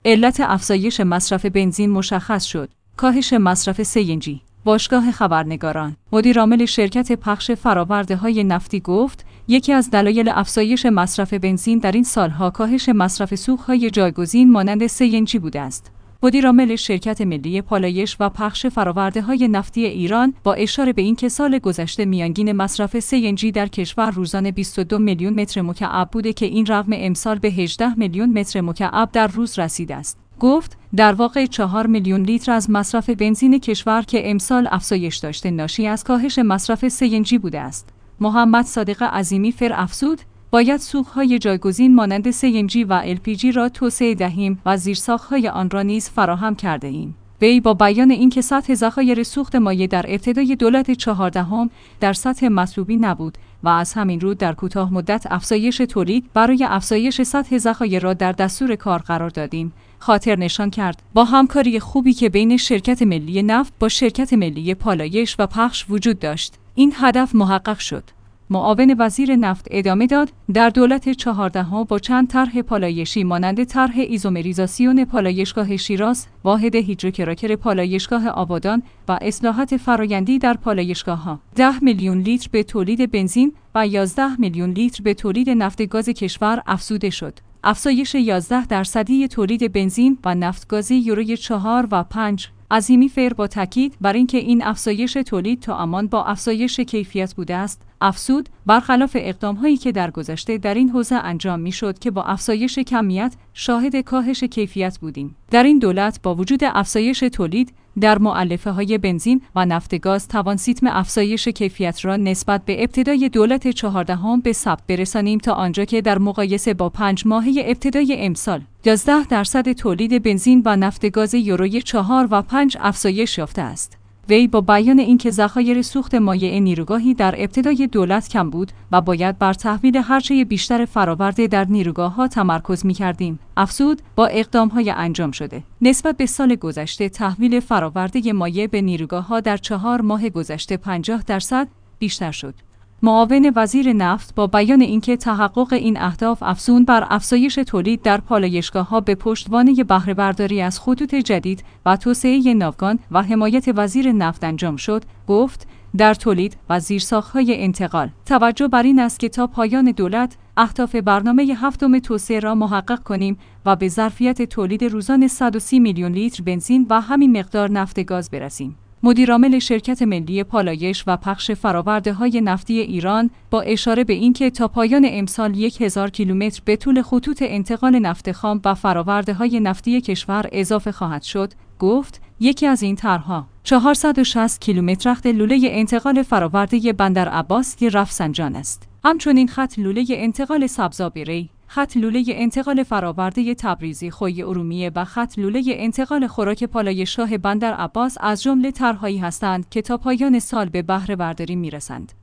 علت افزایش مصرف بنزین مشخص شد. کاهش مصرف CNG. باشگاه خبرنگاران. مدیرعامل شرکت پخش فرآورده‌های نفتی گفت: یکی از دلایل افزایش مصرف بنزین در این سالها کاهش مصرف سوخت‌های جایگزین مانند CNG بوده است. مدیرعامل شرکت ملی پالایش و پخش فرآورده‌های نفتی ایران با اشاره به اینکه سال گذشته میانگین مصرف CNG در کشور روزانه 22 میلیون متر مکعب بوده که این رقم امسال به 18 میلیون متر مکعب در روز رسیده است. گفت: در واقع 4 میلیون لیتر از مصرف بنزین کشور که امسال افزایش داشته ناشی از کاهش مصرف CNG بوده است. محمد صادق عظیمی افزود: باید سوخت‌های جایگزین مانند CNG و LPG را توسعه دهیم و زیرساخت‌های آن را نیز فراهم کرده ایم. وی با بیان اینکه سطح ذخایر سوخت مایع در ابتدای دولت 14 در سطح مطلوبی نبود و از همین رو در کوتاه مدت افزایش تولید برای افزایش سطح ذخایر را در دستور کار قرار دادیم، خاطر نشان کرد با همکاری خوبی که بین شرکت ملی نفت با شرکت ملی پالایش و پخش وجود داشت، این هدف محقق شد. معاون وزیر نفت ادامه داد: در دولت 14 با چند طرح پالایشی مانند طرح ایزومریزاسیون پالایشگاه شیراز، واحد هیدروکراکر پالایشگاه آبادان و اصلاحات فرآیندی در پالایشگاه‌ها 10 میلیون لیتر به تولید بنزین و 11 میلیون لیتر به تولید نفت گاز کشور افزوده شد. افزایش 11% تولید بنزین و نفت گازی یوروی 4 و 5. عظیمی با تاکید بر اینکه این افزایش تولید توامان با افزایش کیفیت بوده است، افزود: برخلاف اقدام‌هایی که در گذشته در این حوزه انجام می‌شد که با افزایش کمیت شاهد کاهش کیفیت بودیم. در این دولت با وجود افزایش تولید در مؤلفه‌های بنزین و نفت گاز توان سیستم افزایش کیفیت را نسبت به ابتدای دولت 14 به ثبت برسانیم تا آنجا که در مقایسه با 5 ماهه ابتدای امسال 11% تولید بنزین و نفت گاز یوروی 4 و 5 افزایش یافته است. وی با بیان اینکه ذخایر سوخت مایع نیروگاهی در ابتدای دولت کم بود و باید بر تحویل هرچه بیشتر فرآورده در نیروگاه‌ها تمرکز می‌کردیم، افزود: با اقدام‌های انجام شده نسبت به سال گذشته تحویل فرآورده مایع به نیروگاه‌ها در 4 ماه گذشته 50% بیشتر شد. معاون وزیر نفت با بیان اینکه تحقق این اهداف افزون بر افزایش تولید در پالایشگاه‌ها به پشتوانه بهره برداری از خطوط جدید و توسعه ناوگان و حمایت وزیر نفت انجام شد، گفت: در تولید و زیرساخت‌های انتقال توجه بر این است که تا پایان دولت اهداف برنامه هفتم توسعه را محقق کنیم و به ظرفیت تولید روزانه 130 میلیون لیتر بنزین و همین مقدار نفت گاز برسیم. مدیرعامل شرکت ملی پالایش و پخش فرآورده‌های نفتی ایران با اشاره به اینکه تا پایان امسال 1000 کیلومتر به طول خطوط انتقال نفت خام و فرآورده‌های نفتی کشور اضافه خواهد شد، گفت: یکی از این طرح‌ها 460 کیلومتر خط لوله انتقال فرآورده بندر عباس رفسنجان است. همچنین خط لوله انتقال سبزابری، خط لوله انتقال فرآورده تبریزی خوی ارومیه و خط لوله انتقال خوراک پالایشگاه بندر عباس از جمله طرح‌هایی هستند که تا پایان سال به بهره برداری می‌رسند.